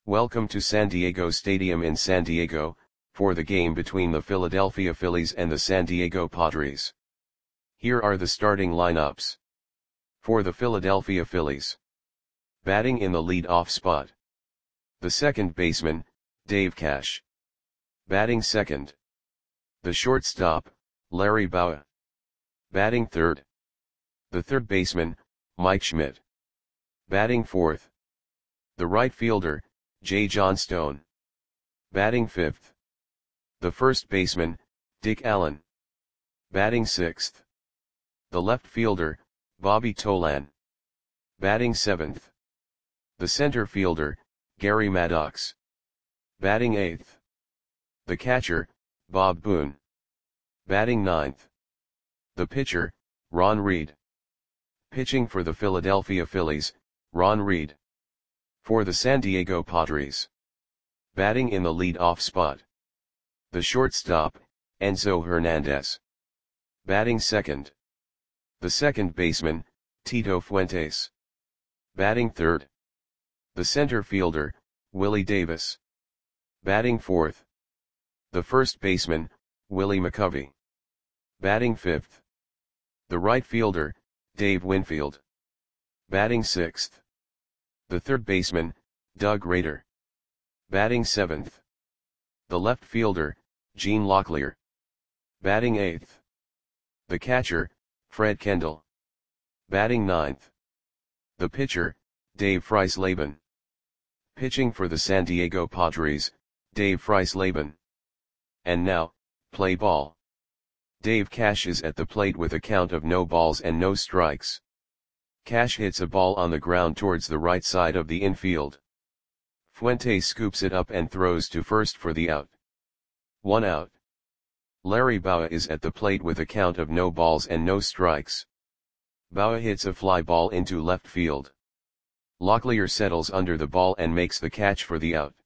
Welcome to San Diego Stadium in San Diego, for the game between the Philadelphia Phillies and the San Diego Padres. Here are the starting lineups. For the Philadelphia Phillies. Batting in the lead-off spot. The second baseman, Dave Cash. Batting second. The shortstop, Larry Bowa. Batting third. The third baseman, Mike Schmidt. Batting fourth. The right fielder, Jay Johnstone. Batting fifth. The first baseman, Dick Allen. Batting sixth. The left fielder, Bobby Tolan. Batting seventh. The center fielder, Gary Maddox. Batting eighth. The catcher, Bob Boone. Batting ninth. The pitcher, Ron Reed. Pitching for the Philadelphia Phillies, Ron Reed. For the San Diego Padres. Batting in the lead-off spot. The shortstop, Enzo Hernandez. Batting second. The second baseman, Tito Fuentes. Batting third. The center fielder, Willie Davis. Batting fourth. The first baseman, Willie McCovey. Batting fifth. The right fielder, Dave Winfield. Batting sixth. The third baseman, Doug Rader. Batting seventh. The left fielder, Gene Locklear. Batting eighth. The catcher, Fred Kendall. Batting ninth. The pitcher, Dave Freisleben. Pitching for the San Diego Padres, Dave Freisleben. And now, play ball. Dave Cash is at the plate with a count of no balls and no strikes. Cash hits a ball on the ground towards the right side of the infield. Fuentes scoops it up and throws to first for the out. 1 out. Larry Bowa is at the plate with a count of no balls and no strikes. Bowa hits a fly ball into left field. Locklear settles under the ball and makes the catch for the out.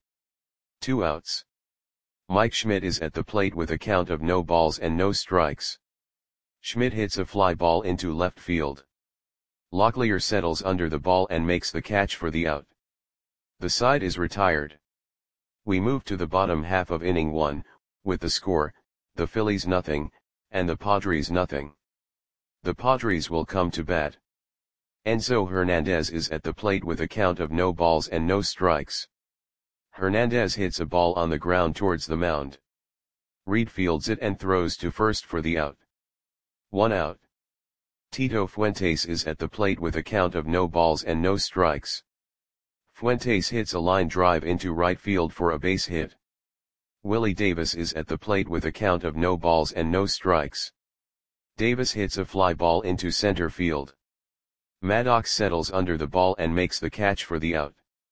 2 outs. Mike Schmidt is at the plate with a count of no balls and no strikes. Schmidt hits a fly ball into left field. Locklear settles under the ball and makes the catch for the out. The side is retired. We move to the bottom half of inning 1, with the score, the Phillies nothing, and the Padres nothing. The Padres will come to bat. Enzo Hernandez is at the plate with a count of no balls and no strikes. Hernandez hits a ball on the ground towards the mound. Reed fields it and throws to first for the out. 1 out. Tito Fuentes is at the plate with a count of no balls and no strikes. Fuentes hits a line drive into right field for a base hit. Willie Davis is at the plate with a count of no balls and no strikes. Davis hits a fly ball into center field. Maddox settles under the ball and makes the catch for the out.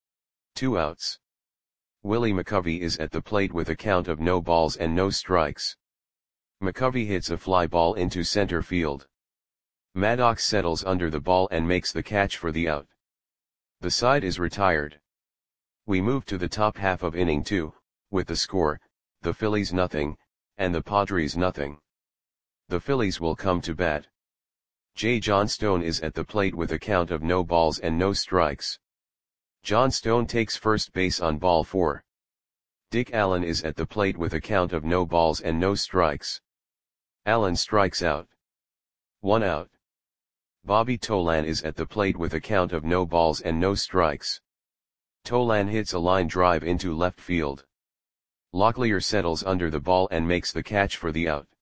2 outs. Willie McCovey is at the plate with a count of no balls and no strikes. McCovey hits a fly ball into center field. Maddox settles under the ball and makes the catch for the out. The side is retired. We move to the top half of inning 2, with the score, the Phillies nothing, and the Padres nothing. The Phillies will come to bat. Jay Johnstone is at the plate with a count of no balls and no strikes. Johnstone takes first base on ball 4. Dick Allen is at the plate with a count of no balls and no strikes. Allen strikes out. 1 out. Bobby Tolan is at the plate with a count of no balls and no strikes. Tolan hits a line drive into left field. Locklear settles under the ball and makes the catch for the out.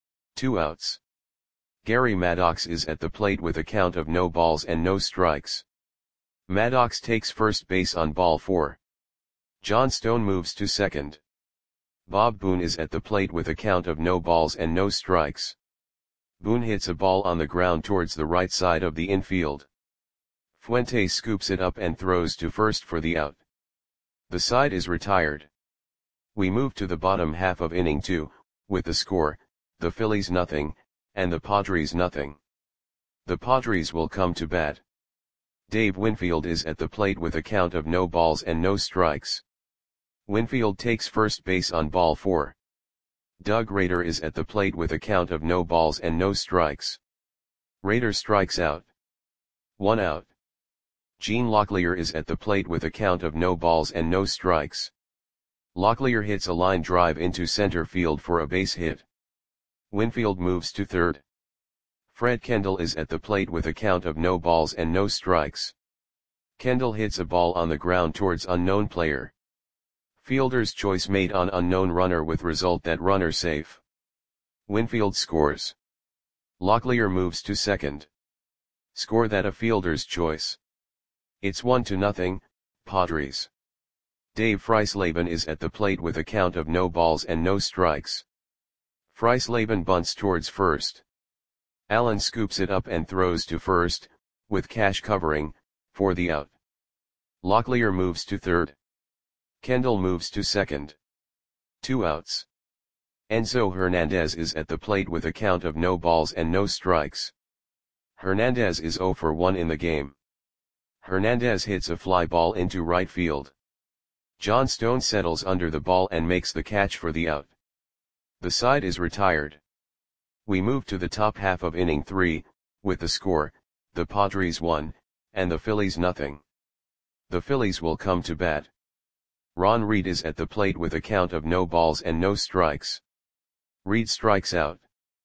2 outs. Gary Maddox is at the plate with a count of no balls and no strikes. Maddox takes first base on ball 4. Johnstone moves to second. Bob Boone is at the plate with a count of no balls and no strikes. Boone hits a ball on the ground towards the right side of the infield. Fuentes scoops it up and throws to first for the out. The side is retired. We move to the bottom half of inning 2, with the score, the Phillies nothing, and the Padres nothing. The Padres will come to bat. Dave Winfield is at the plate with a count of no balls and no strikes. Winfield takes first base on ball 4. Doug Rader is at the plate with a count of no balls and no strikes. Rader strikes out. 1 out. Gene Locklear is at the plate with a count of no balls and no strikes. Locklear hits a line drive into center field for a base hit. Winfield moves to third. Fred Kendall is at the plate with a count of no balls and no strikes. Kendall hits a ball on the ground towards unknown player. Fielder's choice made on unknown runner with result that runner safe. Winfield scores. Locklear moves to second. Score that a fielder's choice. It's 1-0, Padres. Dave Freisleben is at the plate with a count of no balls and no strikes. Freisleben bunts towards first. Allen scoops it up and throws to first, with Cash covering, for the out. Locklear moves to third. Kendall moves to second. 2 outs. Enzo Hernandez is at the plate with a count of no balls and no strikes. Hernandez is 0 for 1 in the game. Hernandez hits a fly ball into right field. John Stone settles under the ball and makes the catch for the out. The side is retired. We move to the top half of inning 3, with the score, the Padres 1, and the Phillies nothing. The Phillies will come to bat. Ron Reed is at the plate with a count of no balls and no strikes. Reed strikes out.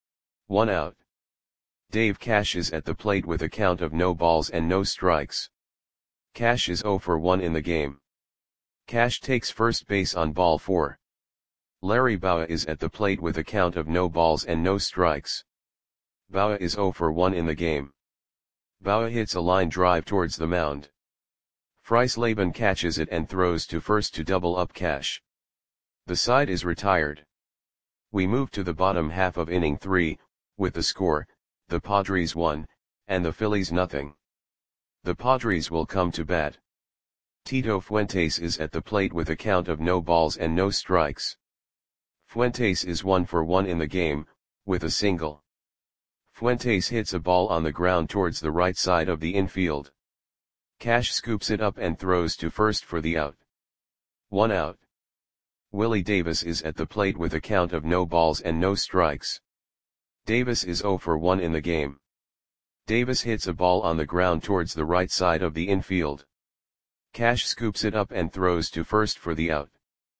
1 out. Dave Cash is at the plate with a count of no balls and no strikes. Cash is 0 for 1 in the game. Cash takes first base on ball 4. Larry Bowa is at the plate with a count of no balls and no strikes. Bowa is 0 for 1 in the game. Bowa hits a line drive towards the mound. Freisleben catches it and throws to first to double up Cash. The side is retired. We move to the bottom half of inning 3, with the score, the Padres 1, and the Phillies nothing. The Padres will come to bat. Tito Fuentes is at the plate with a count of no balls and no strikes. Fuentes is 1 for 1 in the game, with a single. Fuentes hits a ball on the ground towards the right side of the infield. Cash scoops it up and throws to first for the out. 1 out. Willie Davis is at the plate with a count of no balls and no strikes. Davis is 0 for 1 in the game. Davis hits a ball on the ground towards the right side of the infield. Cash scoops it up and throws to first for the out.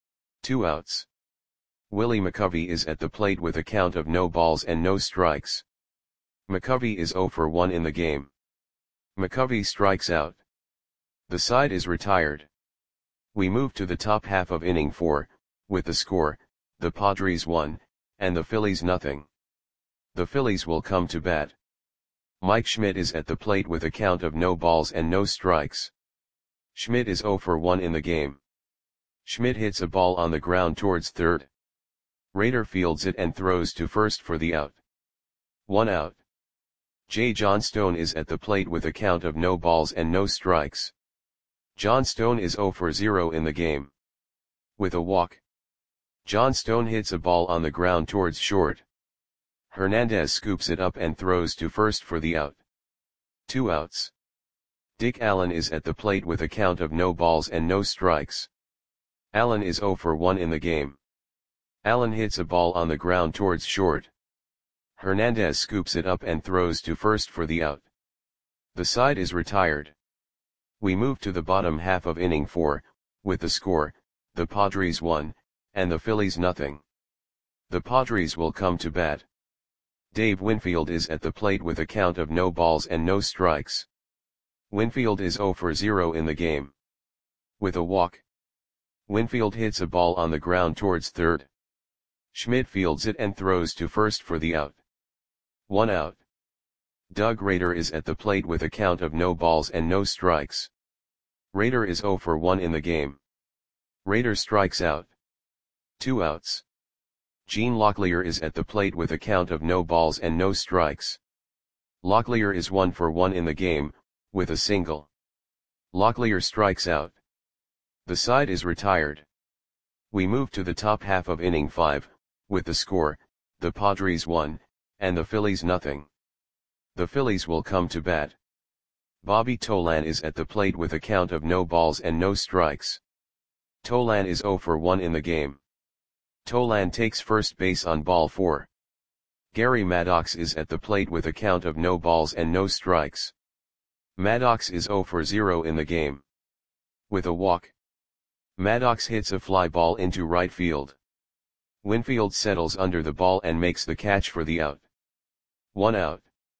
2 outs. Willie McCovey is at the plate with a count of no balls and no strikes. McCovey is 0 for 1 in the game. McCovey strikes out. The side is retired. We move to the top half of inning 4, with the score, the Padres 1, and the Phillies nothing. The Phillies will come to bat. Mike Schmidt is at the plate with a count of no balls and no strikes. Schmidt is 0 for 1 in the game. Schmidt hits a ball on the ground towards third. Rader fields it and throws to first for the out. 1 out. J. John Stone is at the plate with a count of no balls and no strikes. John Stone is 0 for 0 in the game. With a walk. John Stone hits a ball on the ground towards short. Hernandez scoops it up and throws to first for the out. 2 outs. Dick Allen is at the plate with a count of no balls and no strikes. Allen is 0 for 1 in the game. Allen hits a ball on the ground towards short. Hernandez scoops it up and throws to first for the out. The side is retired. We move to the bottom half of inning 4, with the score, the Padres 1, and the Phillies nothing. The Padres will come to bat. Dave Winfield is at the plate with a count of no balls and no strikes. Winfield is 0 for 0 in the game. With a walk. Winfield hits a ball on the ground towards third. Schmidt fields it and throws to first for the out. 1 out. Doug Rader is at the plate with a count of no balls and no strikes. Rader is 0 for 1 in the game. Rader strikes out. 2 outs. Gene Locklear is at the plate with a count of no balls and no strikes. Locklear is 1 for 1 in the game, with a single. Locklear strikes out. The side is retired. We move to the top half of inning 5, with the score, the Padres 1, and the Phillies nothing. The Phillies will come to bat. Bobby Tolan is at the plate with a count of no balls and no strikes. Tolan is 0 for 1 in the game. Tolan takes first base on ball 4. Gary Maddox is at the plate with a count of no balls and no strikes. Maddox is 0 for 0 in the game. With a walk, Maddox hits a fly ball into right field. Winfield settles under the ball and makes the catch for the out. 1 out.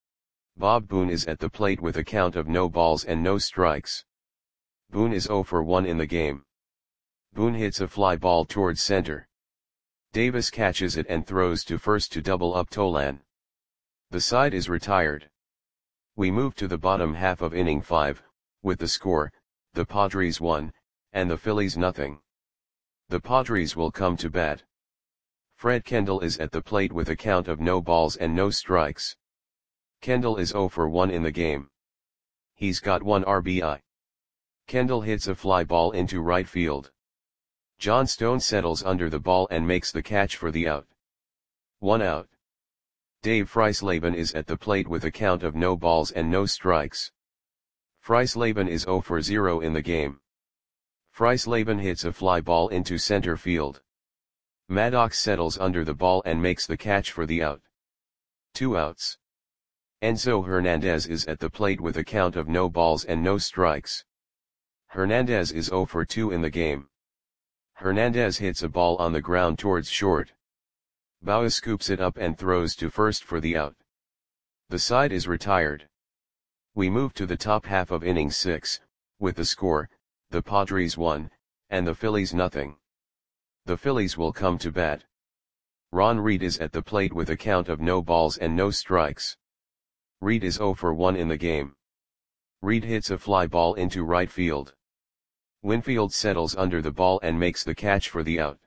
Bob Boone is at the plate with a count of no balls and no strikes. Boone is 0 for 1 in the game. Boone hits a fly ball towards center. Davis catches it and throws to first to double up Tolan. The side is retired. We move to the bottom half of inning 5, with the score, the Padres 1, and the Phillies nothing. The Padres will come to bat. Fred Kendall is at the plate with a count of no balls and no strikes. Kendall is 0 for 1 in the game. He's got 1 RBI. Kendall hits a fly ball into right field. John Stone settles under the ball and makes the catch for the out. 1 out. Dave Freisleben is at the plate with a count of no balls and no strikes. Freisleben is 0 for 0 in the game. Freisleben hits a fly ball into center field. Maddox settles under the ball and makes the catch for the out. 2 outs. Enzo Hernandez is at the plate with a count of no balls and no strikes. Hernandez is 0 for 2 in the game. Hernandez hits a ball on the ground towards short. Bauer scoops it up and throws to first for the out. The side is retired. We move to the top half of inning 6, with the score, the Padres 1, and the Phillies nothing. The Phillies will come to bat. Ron Reed is at the plate with a count of no balls and no strikes. Reed is 0 for 1 in the game. Reed hits a fly ball into right field. Winfield settles under the ball and makes the catch for the out.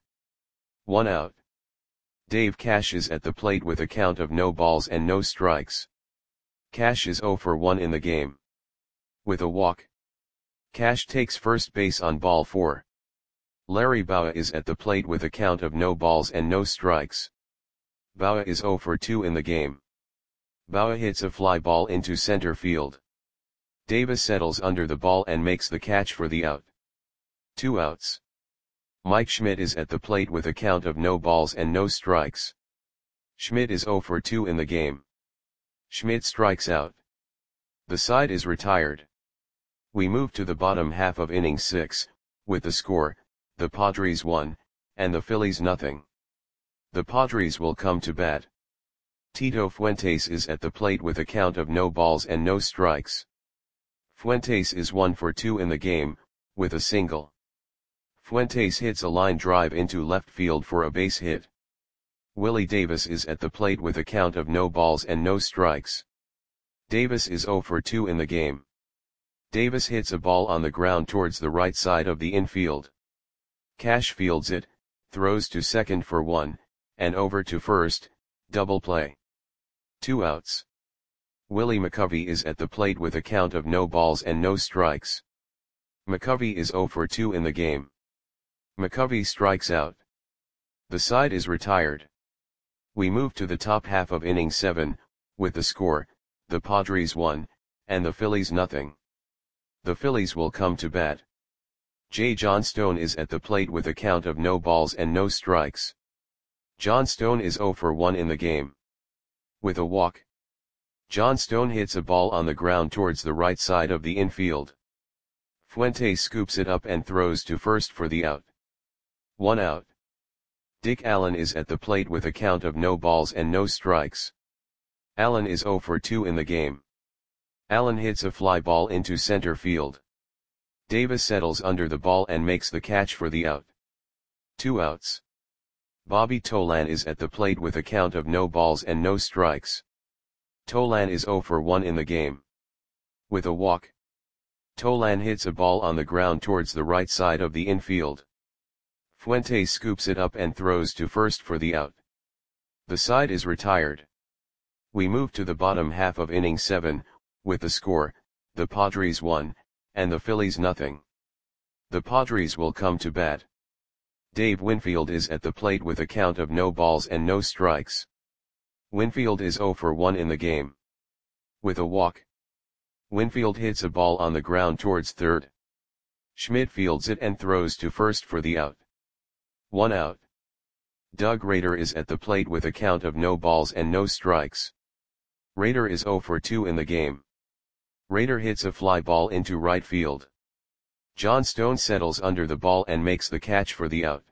1 out. Dave Cash is at the plate with a count of no balls and no strikes. Cash is 0 for 1 in the game. With a walk, Cash takes first base on ball 4. Larry Bowa is at the plate with a count of no balls and no strikes. Bowa is 0 for 2 in the game. Bowa hits a fly ball into center field. Davis settles under the ball and makes the catch for the out. 2 outs. Mike Schmidt is at the plate with a count of no balls and no strikes. Schmidt is 0 for 2 in the game. Schmidt strikes out. The side is retired. We move to the bottom half of inning 6, with the score, the Padres 1, and the Phillies nothing. The Padres will come to bat. Tito Fuentes is at the plate with a count of no balls and no strikes. Fuentes is 1 for 2 in the game, with a single. Fuentes hits a line drive into left field for a base hit. Willie Davis is at the plate with a count of no balls and no strikes. Davis is 0 for 2 in the game. Davis hits a ball on the ground towards the right side of the infield. Cash fields it, throws to second for 1, and over to first, double play. 2 outs. Willie McCovey is at the plate with a count of no balls and no strikes. McCovey is 0 for 2 in the game. McCovey strikes out. The side is retired. We move to the top half of inning 7, with the score, the Padres 1, and the Phillies nothing. The Phillies will come to bat. J. John Stone is at the plate with a count of no balls and no strikes. John Stone is 0 for 1 in the game. With a walk, John Stone hits a ball on the ground towards the right side of the infield. Fuentes scoops it up and throws to first for the out. 1 out. Dick Allen is at the plate with a count of no balls and no strikes. Allen is 0 for 2 in the game. Allen hits a fly ball into center field. Davis settles under the ball and makes the catch for the out. 2 outs. Bobby Tolan is at the plate with a count of no balls and no strikes. Tolan is 0 for 1 in the game. With a walk, Tolan hits a ball on the ground towards the right side of the infield. Fuentes scoops it up and throws to first for the out. The side is retired. We move to the bottom half of inning 7, with the score, the Padres 1, and the Phillies nothing. The Padres will come to bat. Dave Winfield is at the plate with a count of no balls and no strikes. Winfield is 0 for 1 in the game. With a walk, Winfield hits a ball on the ground towards third. Schmidt fields it and throws to first for the out. 1 out. Doug Rader is at the plate with a count of no balls and no strikes. Rader is 0 for 2 in the game. Rader hits a fly ball into right field. John Stone settles under the ball and makes the catch for the out.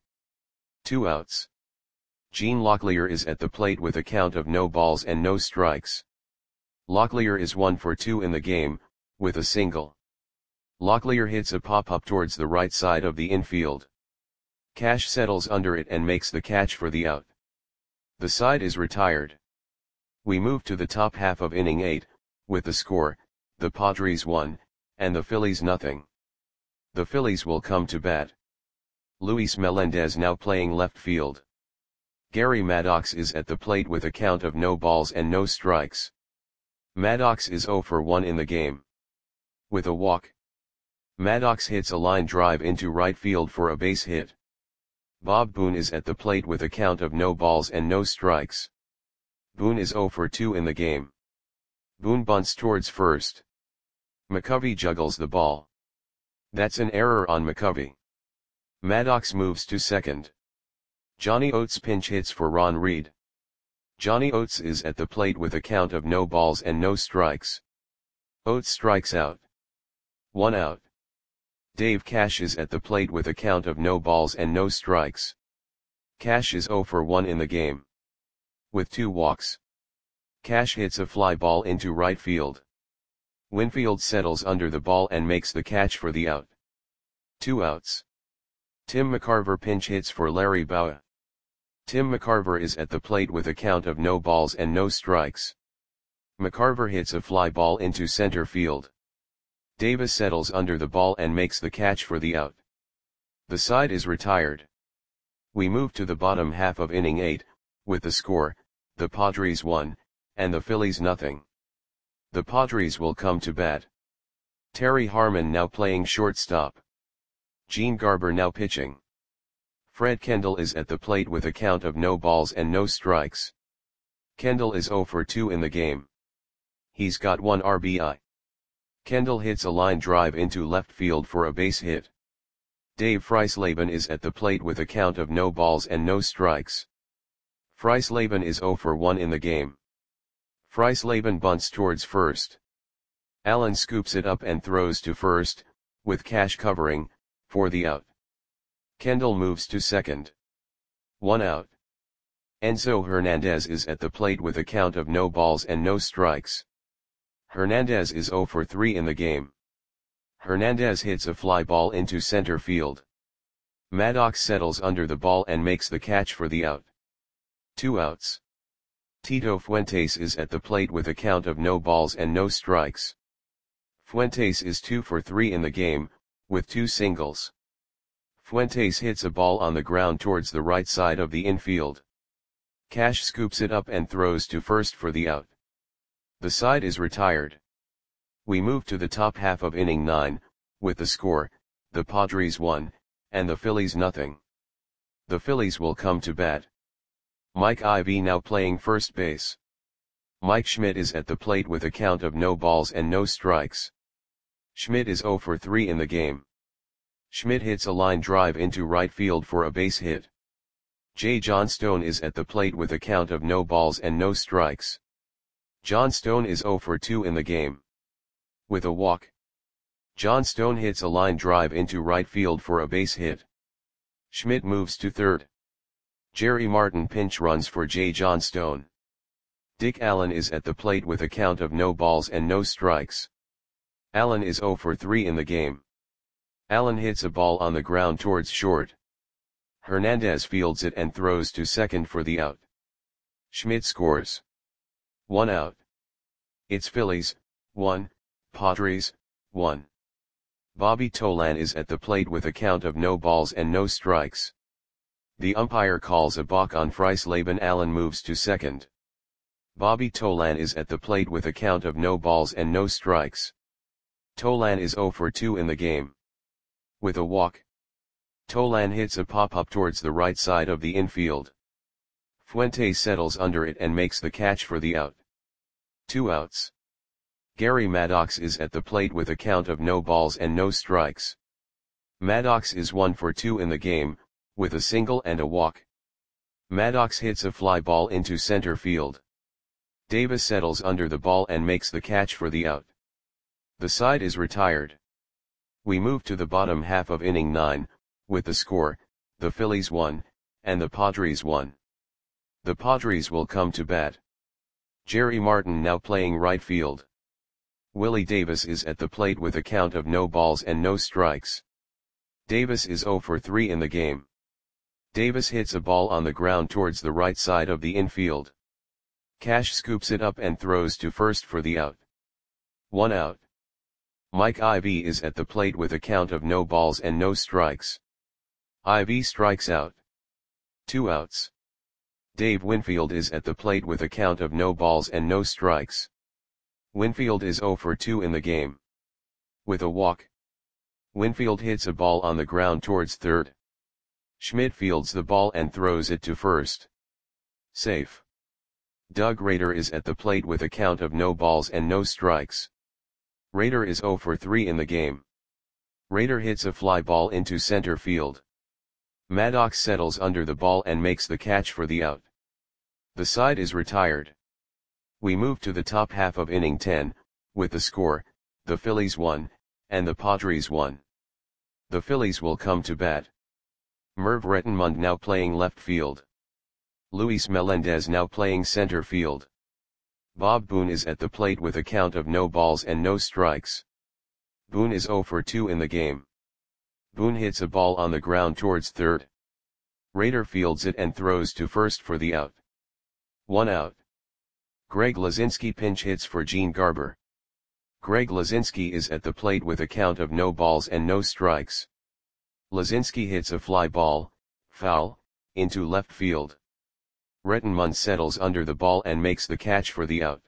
2 outs. Gene Locklear is at the plate with a count of no balls and no strikes. Locklear is 1 for 2 in the game, with a single. Locklear hits a pop-up towards the right side of the infield. Cash settles under it and makes the catch for the out. The side is retired. We move to the top half of inning 8, with the score, the Padres 1, and the Phillies nothing. The Phillies will come to bat. Luis Melendez now playing left field. Gary Maddox is at the plate with a count of no balls and no strikes. Maddox is 0 for 1 in the game. With a walk. Maddox hits a line drive into right field for a base hit. Bob Boone is at the plate with a count of no balls and no strikes. Boone is 0 for 2 in the game. Boone bunts towards first. McCovey juggles the ball. That's an error on McCovey. Maddox moves to second. Johnny Oates pinch hits for Ron Reed. Johnny Oates is at the plate with a count of no balls and no strikes. Oates strikes out. 1 out. Dave Cash is at the plate with a count of no balls and no strikes. Cash is 0 for 1 in the game. With 2 walks. Cash hits a fly ball into right field. Winfield settles under the ball and makes the catch for the out. 2 outs. Tim McCarver pinch hits for Larry Bowa. Tim McCarver is at the plate with a count of no balls and no strikes. McCarver hits a fly ball into center field. Davis settles under the ball and makes the catch for the out. The side is retired. We move to the bottom half of inning 8, with the score, the Padres 1, and the Phillies nothing. The Padres will come to bat. Terry Harmon now playing shortstop. Gene Garber now pitching. Fred Kendall is at the plate with a count of no balls and no strikes. Kendall is 0 for 2 in the game. He's got 1 RBI. Kendall hits a line drive into left field for a base hit. Dave Freisleben is at the plate with a count of no balls and no strikes. Freisleben is 0 for 1 in the game. Freisleben bunts towards first. Allen scoops it up and throws to first, with Cash covering, for the out. Kendall moves to second. 1 out. Enzo Hernandez is at the plate with a count of no balls and no strikes. Hernandez is 0 for 3 in the game. Hernandez hits a fly ball into center field. Maddox settles under the ball and makes the catch for the out. 2 outs. Tito Fuentes is at the plate with a count of no balls and no strikes. Fuentes is 2 for 3 in the game, with 2 singles. Fuentes hits a ball on the ground towards the right side of the infield. Cash scoops it up and throws to first for the out. The side is retired. We move to the top half of inning 9, with the score, the Padres 1, and the Phillies nothing. The Phillies will come to bat. Mike Ivey now playing first base. Mike Schmidt is at the plate with a count of no balls and no strikes. Schmidt is 0 for 3 in the game. Schmidt hits a line drive into right field for a base hit. J. John Stone is at the plate with a count of no balls and no strikes. John Stone is 0 for 2 in the game. With a walk. John Stone hits a line drive into right field for a base hit. Schmidt moves to third. Jerry Martin pinch runs for J. John Stone. Dick Allen is at the plate with a count of no balls and no strikes. Allen is 0 for 3 in the game. Allen hits a ball on the ground towards short. Hernandez fields it and throws to second for the out. Schmidt scores. 1 out. It's Phillies, 1, Padres, 1. Bobby Tolan is at the plate with a count of no balls and no strikes. The umpire calls a balk on Freisleben. Allen moves to second. Bobby Tolan is at the plate with a count of no balls and no strikes. Tolan is 0 for 2 in the game. With a walk. Tolan hits a pop-up towards the right side of the infield. Fuentes settles under it and makes the catch for the out. 2 outs. Gary Maddox is at the plate with a count of no balls and no strikes. Maddox is 1 for 2 in the game, with a single and a walk. Maddox hits a fly ball into center field. Davis settles under the ball and makes the catch for the out. The side is retired. We move to the bottom half of inning 9, with the score, the Phillies 1, and the Padres 1. The Padres will come to bat. Jerry Martin now playing right field. Willie Davis is at the plate with a count of no balls and no strikes. Davis is 0 for 3 in the game. Davis hits a ball on the ground towards the right side of the infield. Cash scoops it up and throws to first for the out. 1 out. Mike Ivy is at the plate with a count of no balls and no strikes. Ivy strikes out. 2 outs. Dave Winfield is at the plate with a count of no balls and no strikes. Winfield is 0 for 2 in the game. With a walk. Winfield hits a ball on the ground towards third. Schmidt fields the ball and throws it to first. Safe. Doug Rader is at the plate with a count of no balls and no strikes. Rader is 0 for 3 in the game. Rader hits a fly ball into center field. Maddox settles under the ball and makes the catch for the out. The side is retired. We move to the top half of inning 10, with the score, the Phillies 1, and the Padres 1. The Phillies will come to bat. Merv Rettenmund now playing left field. Luis Melendez now playing center field. Bob Boone is at the plate with a count of no balls and no strikes. Boone is 0 for 2 in the game. Boone hits a ball on the ground towards third. Rader fields it and throws to first for the out. 1 out. Greg Lazinski pinch hits for Gene Garber. Greg Lazinski is at the plate with a count of no balls and no strikes. Lazinski hits a fly ball, foul, into left field. Rettenmund settles under the ball and makes the catch for the out.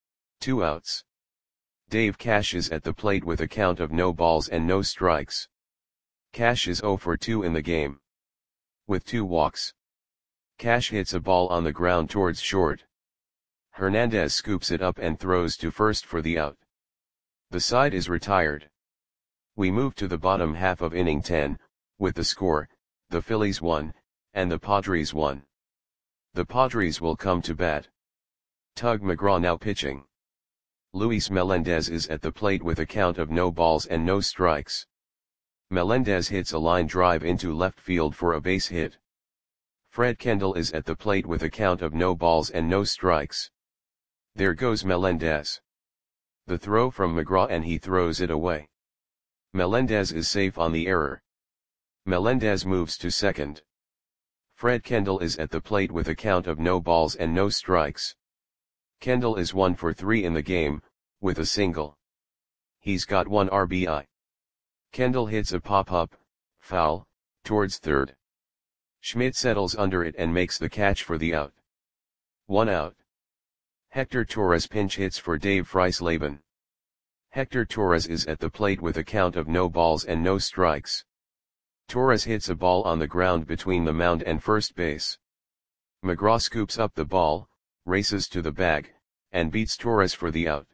2 outs. Dave Cash is at the plate with a count of no balls and no strikes. Cash is 0 for 2 in the game. With 2 walks. Cash hits a ball on the ground towards short. Hernandez scoops it up and throws to first for the out. The side is retired. We move to the bottom half of inning 10, with the score, the Phillies 1, and the Padres 1. The Padres will come to bat. Tug McGraw now pitching. Luis Melendez is at the plate with a count of no balls and no strikes. Melendez hits a line drive into left field for a base hit. Fred Kendall is at the plate with a count of no balls and no strikes. There goes Melendez. The throw from McGraw and he throws it away. Melendez is safe on the error. Melendez moves to second. Fred Kendall is at the plate with a count of no balls and no strikes. Kendall is 1 for 3 in the game, with a single. He's got 1 RBI. Kendall hits a pop-up, foul, towards third. Schmidt settles under it and makes the catch for the out. 1 out. Hector Torres pinch hits for Dave Freisleben. Hector Torres is at the plate with a count of no balls and no strikes. Torres hits a ball on the ground between the mound and first base. McGraw scoops up the ball, races to the bag, and beats Torres for the out.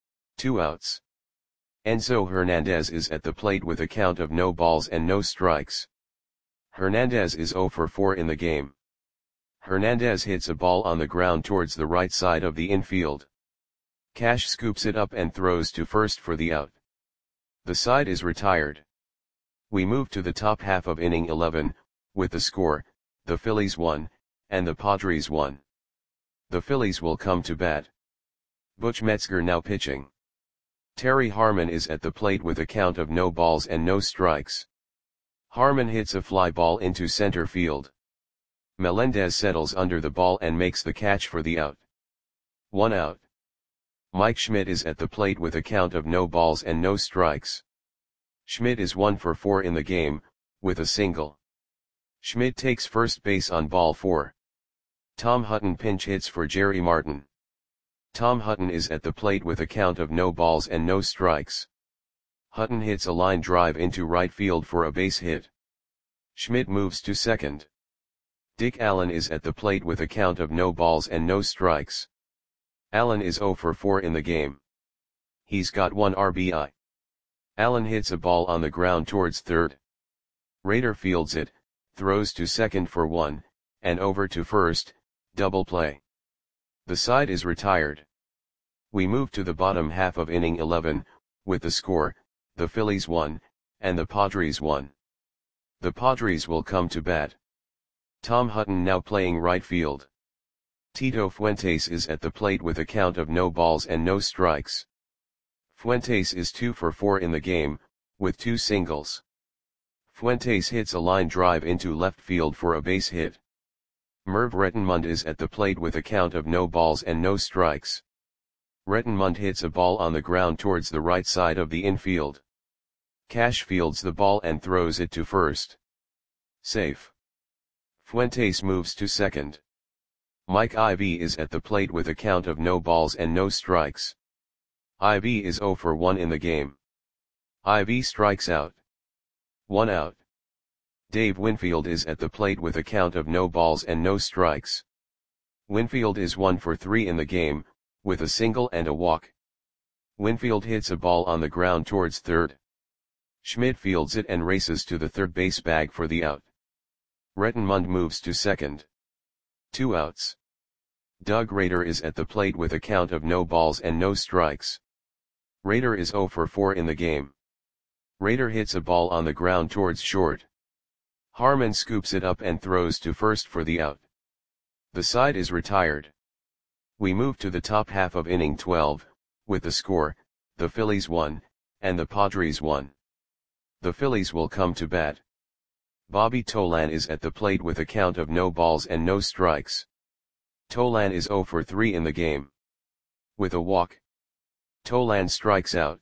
2 outs. Enzo Hernandez is at the plate with a count of no balls and no strikes. Hernandez is 0 for 4 in the game. Hernandez hits a ball on the ground towards the right side of the infield. Cash scoops it up and throws to first for the out. The side is retired. We move to the top half of inning 11, with the score, the Phillies 1, and the Padres 1. The Phillies will come to bat. Butch Metzger now pitching. Terry Harmon is at the plate with a count of no balls and no strikes. Harmon hits a fly ball into center field. Melendez settles under the ball and makes the catch for the out. 1 out. Mike Schmidt is at the plate with a count of no balls and no strikes. Schmidt is 1 for 4 in the game, with a single. Schmidt takes first base on ball 4. Tom Hutton pinch hits for Jerry Martin. Tom Hutton is at the plate with a count of no balls and no strikes. Hutton hits a line drive into right field for a base hit. Schmidt moves to second. Dick Allen is at the plate with a count of no balls and no strikes. Allen is 0 for 4 in the game. He's got 1 RBI. Allen hits a ball on the ground towards third. Rader fields it, throws to second for 1, and over to first, double play. The side is retired. We move to the bottom half of inning 11, with the score, the Phillies won, and the Padres won. The Padres will come to bat. Tom Hutton now playing right field. Tito Fuentes is at the plate with a count of no balls and no strikes. Fuentes is 2 for 4 in the game, with 2 singles. Fuentes hits a line drive into left field for a base hit. Merv Rettenmund is at the plate with a count of no balls and no strikes. Rettenmund hits a ball on the ground towards the right side of the infield. Cash fields the ball and throws it to first. Safe. Fuentes moves to second. Mike Ivy is at the plate with a count of no balls and no strikes. Ivy is 0 for 1 in the game. Ivy strikes out. 1 out. Dave Winfield is at the plate with a count of no balls and no strikes. Winfield is 1 for 3 in the game, with a single and a walk. Winfield hits a ball on the ground towards third. Schmidt fields it and races to the third base bag for the out. Rettenmund moves to second. 2 outs. Doug Rader is at the plate with a count of no balls and no strikes. Rader is 0 for 4 in the game. Rader hits a ball on the ground towards short. Harmon scoops it up and throws to first for the out. The side is retired. We move to the top half of inning 12, with the score, the Phillies won, and the Padres won. The Phillies will come to bat. Bobby Tolan is at the plate with a count of no balls and no strikes. Tolan is 0 for 3 in the game. With a walk. Tolan strikes out.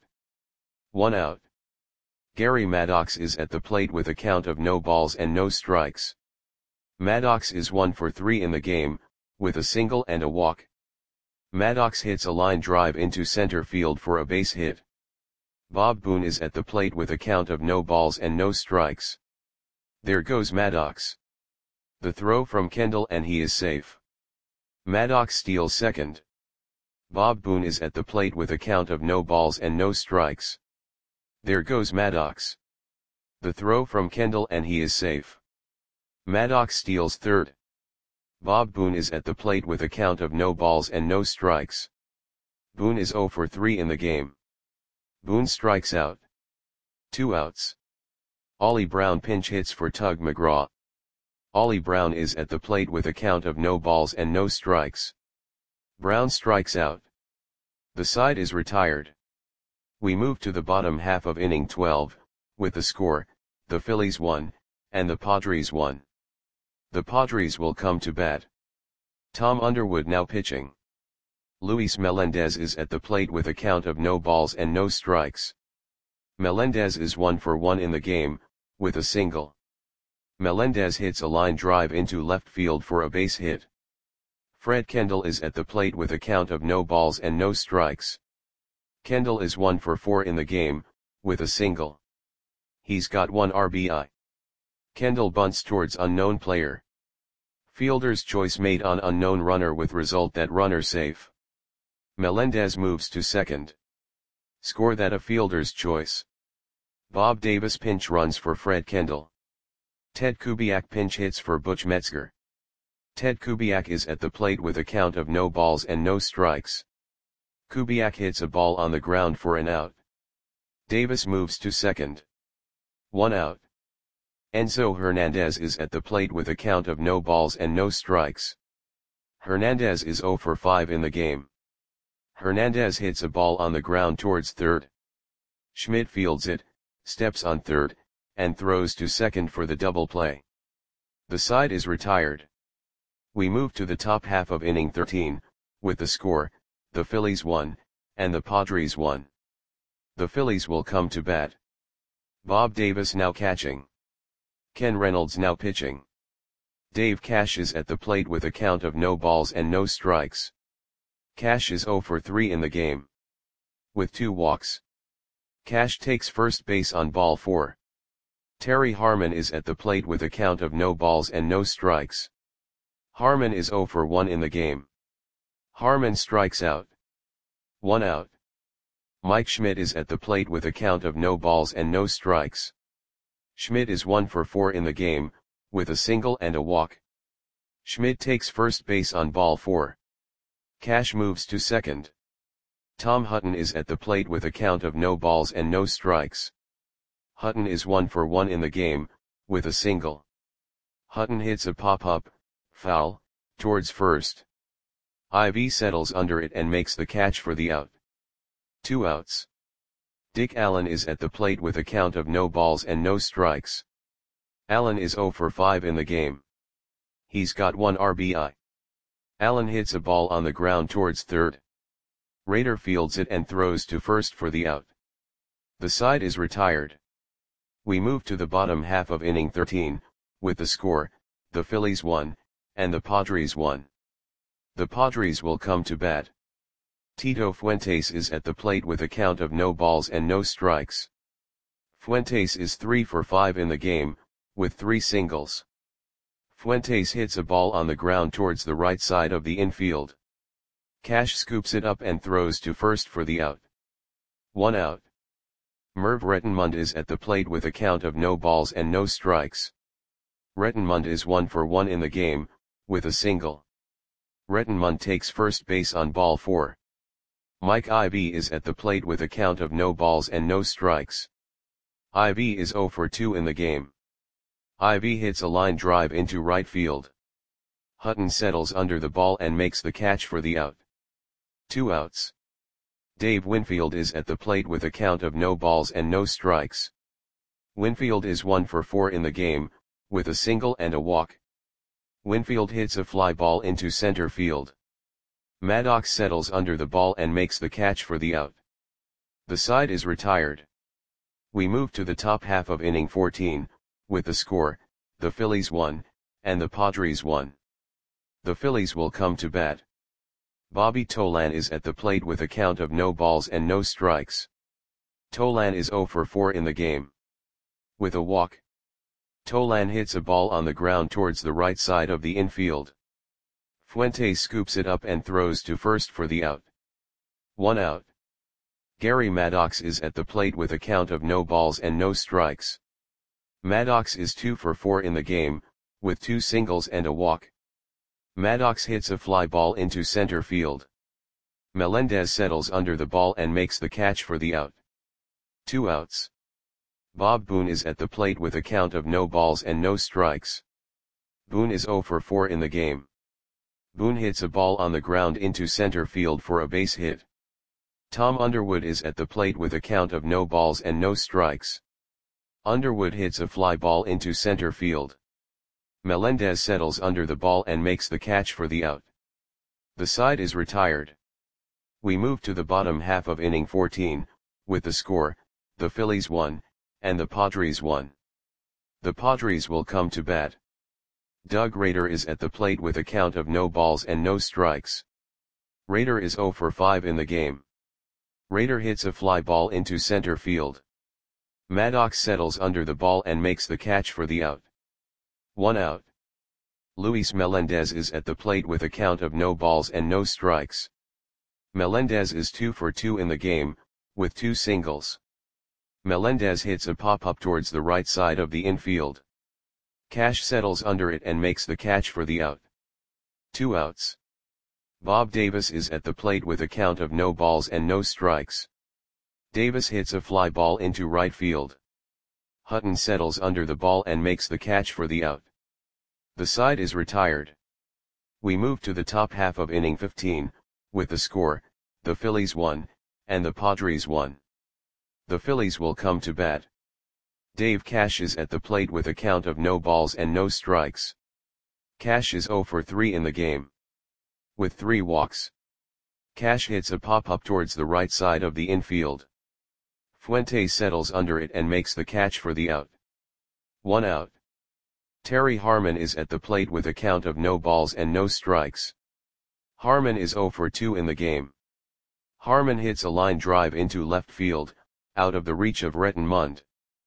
1 out. Gary Maddox is at the plate with a count of no balls and no strikes. Maddox is 1 for 3 in the game, with a single and a walk. Maddox hits a line drive into center field for a base hit. Bob Boone is at the plate with a count of no balls and no strikes. There goes Maddox. The throw from Kendall and he is safe. Maddox steals second. Bob Boone is at the plate with a count of no balls and no strikes. There goes Maddox. The throw from Kendall and he is safe. Maddox steals third. Bob Boone is at the plate with a count of no balls and no strikes. Boone is 0 for 3 in the game. Boone strikes out. 2 outs. Ollie Brown pinch hits for Tug McGraw. Ollie Brown is at the plate with a count of no balls and no strikes. Brown strikes out. The side is retired. We move to the bottom half of inning 12, with the score, the Phillies won, and the Padres won. The Padres will come to bat. Tom Underwood now pitching. Luis Melendez is at the plate with a count of no balls and no strikes. Melendez is 1 for 1 in the game, with a single. Melendez hits a line drive into left field for a base hit. Fred Kendall is at the plate with a count of no balls and no strikes. Kendall is 1 for 4 in the game, with a single. He's got 1 RBI. Kendall bunts towards unknown player. Fielder's choice made on unknown runner with result that runner safe. Melendez moves to second. Score that a fielder's choice. Bob Davis pinch runs for Fred Kendall. Ted Kubiak pinch hits for Butch Metzger. Ted Kubiak is at the plate with a count of no balls and no strikes. Kubiak hits a ball on the ground for an out. Davis moves to second. 1 out. Enzo Hernandez is at the plate with a count of no balls and no strikes. Hernandez is 0 for 5 in the game. Hernandez hits a ball on the ground towards third. Schmidt fields it, steps on third, and throws to second for the double play. The side is retired. We move to the top half of inning 13, with the score, the Phillies won, and the Padres won. The Phillies will come to bat. Bob Davis now catching. Ken Reynolds now pitching. Dave Cash is at the plate with a count of no balls and no strikes. Cash is 0 for 3 in the game. With 2 walks. Cash takes first base on ball 4. Terry Harmon is at the plate with a count of no balls and no strikes. Harmon is 0 for 1 in the game. Harmon strikes out. 1 out. Mike Schmidt is at the plate with a count of no balls and no strikes. Schmidt is 1 for 4 in the game, with a single and a walk. Schmidt takes first base on ball 4. Cash moves to second. Tom Hutton is at the plate with a count of no balls and no strikes. Hutton is 1 for 1 in the game, with a single. Hutton hits a pop-up, foul, towards first. Ivy settles under it and makes the catch for the out. 2 outs. Dick Allen is at the plate with a count of no balls and no strikes. Allen is 0 for 5 in the game. He's got 1 RBI. Allen hits a ball on the ground towards third. Rader fields it and throws to first for the out. The side is retired. We move to the bottom half of inning 13, with the score, the Phillies 1, and the Padres 1. The Padres will come to bat. Tito Fuentes is at the plate with a count of no balls and no strikes. Fuentes is 3 for 5 in the game, with 3 singles. Fuentes hits a ball on the ground towards the right side of the infield. Cash scoops it up and throws to first for the out. 1 out. Merv Rettenmund is at the plate with a count of no balls and no strikes. Rettenmund is 1 for 1 in the game, with a single. Rettenmund takes first base on ball 4. Mike Ivy is at the plate with a count of no balls and no strikes. Ivy is 0 for 2 in the game. Ivy hits a line drive into right field. Hutton settles under the ball and makes the catch for the out. 2 outs. Dave Winfield is at the plate with a count of no balls and no strikes. Winfield is 1 for 4 in the game, with a single and a walk. Winfield hits a fly ball into center field. Maddox settles under the ball and makes the catch for the out. The side is retired. We move to the top half of inning 14, with the score, the Phillies 1, and the Padres 1. The Phillies will come to bat. Bobby Tolan is at the plate with a count of no balls and no strikes. Tolan is 0 for 4 in the game. With a walk. Tolan hits a ball on the ground towards the right side of the infield. Fuentes scoops it up and throws to first for the out. 1 out. Gary Maddox is at the plate with a count of no balls and no strikes. Maddox is 2 for 4 in the game, with 2 singles and a walk. Maddox hits a fly ball into center field. Melendez settles under the ball and makes the catch for the out. 2 outs. Bob Boone is at the plate with a count of no balls and no strikes. Boone is 0 for 4 in the game. Boone hits a ball on the ground into center field for a base hit. Tom Underwood is at the plate with a count of no balls and no strikes. Underwood hits a fly ball into center field. Melendez settles under the ball and makes the catch for the out. The side is retired. We move to the bottom half of inning 14, with the score, the Phillies 1, and the Padres 1. The Padres will come to bat. Doug Rader is at the plate with a count of no balls and no strikes. Rader is 0 for 5 in the game. Rader hits a fly ball into center field. Maddox settles under the ball and makes the catch for the out. 1 out. Luis Melendez is at the plate with a count of no balls and no strikes. Melendez is 2 for 2 in the game, with 2 singles. Melendez hits a pop-up towards the right side of the infield. Cash settles under it and makes the catch for the out. 2 outs. Bob Davis is at the plate with a count of no balls and no strikes. Davis hits a fly ball into right field. Hutton settles under the ball and makes the catch for the out. The side is retired. We move to the top half of inning 15, with the score, the Phillies 1, and the Padres 1. The Phillies will come to bat. Dave Cash is at the plate with a count of no balls and no strikes. Cash is 0 for 3 in the game. With 3 walks. Cash hits a pop-up towards the right side of the infield. Fuentes settles under it and makes the catch for the out. 1 out. Terry Harmon is at the plate with a count of no balls and no strikes. Harmon is 0 for 2 in the game. Harmon hits a line drive into left field, out of the reach of Rettenmund.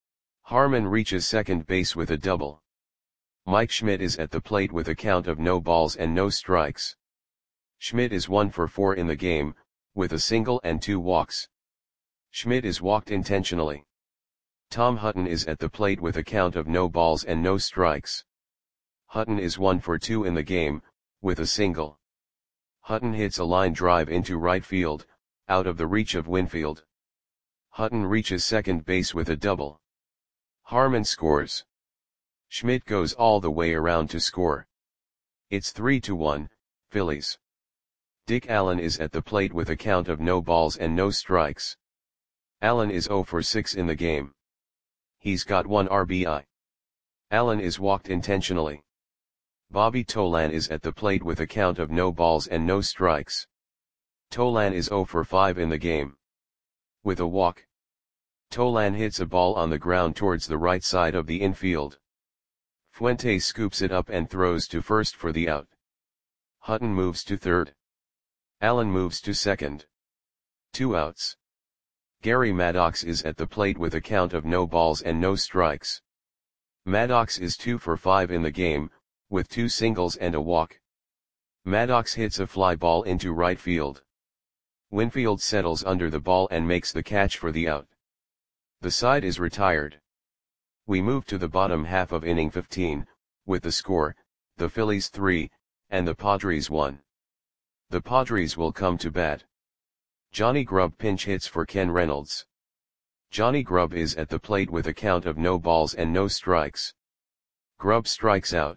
Harmon reaches second base with a double. Mike Schmidt is at the plate with a count of no balls and no strikes. Schmidt is 1 for 4 in the game, with a single and 2 walks. Schmidt is walked intentionally. Tom Hutton is at the plate with a count of no balls and no strikes. Hutton is 1 for 2 in the game, with a single. Hutton hits a line drive into right field, out of the reach of Winfield. Hutton reaches second base with a double. Harmon scores. Schmidt goes all the way around to score. It's 3-1, Phillies. Dick Allen is at the plate with a count of no balls and no strikes. Allen is 0 for 6 in the game. He's got 1 RBI. Allen is walked intentionally. Bobby Tolan is at the plate with a count of no balls and no strikes. Tolan is 0 for 5 in the game. With a walk, Tolan hits a ball on the ground towards the right side of the infield. Fuentes scoops it up and throws to first for the out. Hutton moves to third. Allen moves to second. 2 outs. Gary Maddox is at the plate with a count of no balls and no strikes. Maddox is 2 for 5 in the game, with 2 singles and a walk. Maddox hits a fly ball into right field. Winfield settles under the ball and makes the catch for the out. The side is retired. We move to the bottom half of inning 15, with the score, the Phillies 3, and the Padres 1. The Padres will come to bat. Johnny Grubb pinch hits for Ken Reynolds. Johnny Grubb is at the plate with a count of no balls and no strikes. Grubb strikes out.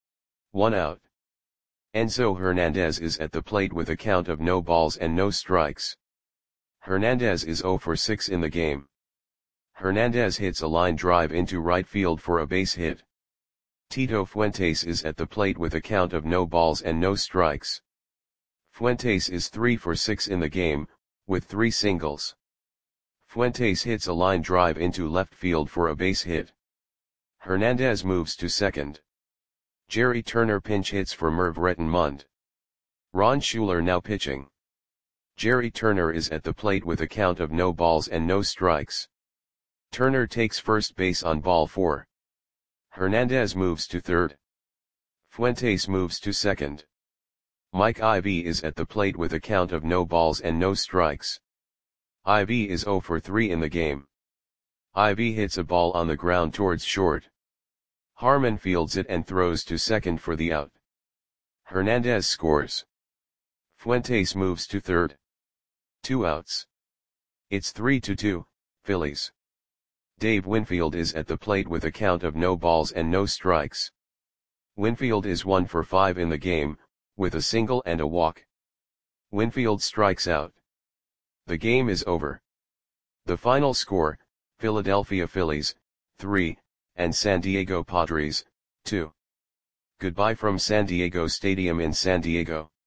1 out. Enzo Hernandez is at the plate with a count of no balls and no strikes. Hernandez is 0 for 6 in the game. Hernandez hits a line drive into right field for a base hit. Tito Fuentes is at the plate with a count of no balls and no strikes. Fuentes is 3 for 6 in the game, with 3 singles. Fuentes hits a line drive into left field for a base hit. Hernandez moves to second. Jerry Turner pinch hits for Merv Rettenmund. Ron Schuler now pitching. Jerry Turner is at the plate with a count of no balls and no strikes. Turner takes first base on ball 4. Hernandez moves to third. Fuentes moves to second. Mike Ivy is at the plate with a count of no balls and no strikes. Ivy is 0 for 3 in the game. Ivy hits a ball on the ground towards short. Harmon fields it and throws to second for the out. Hernandez scores. Fuentes moves to third. 2 outs. It's 3-2, Phillies. Dave Winfield is at the plate with a count of no balls and no strikes. Winfield is 1 for 5 in the game, with a single and a walk. Winfield strikes out. The game is over. The final score, Philadelphia Phillies, 3, and San Diego Padres, 2. Goodbye from San Diego Stadium in San Diego.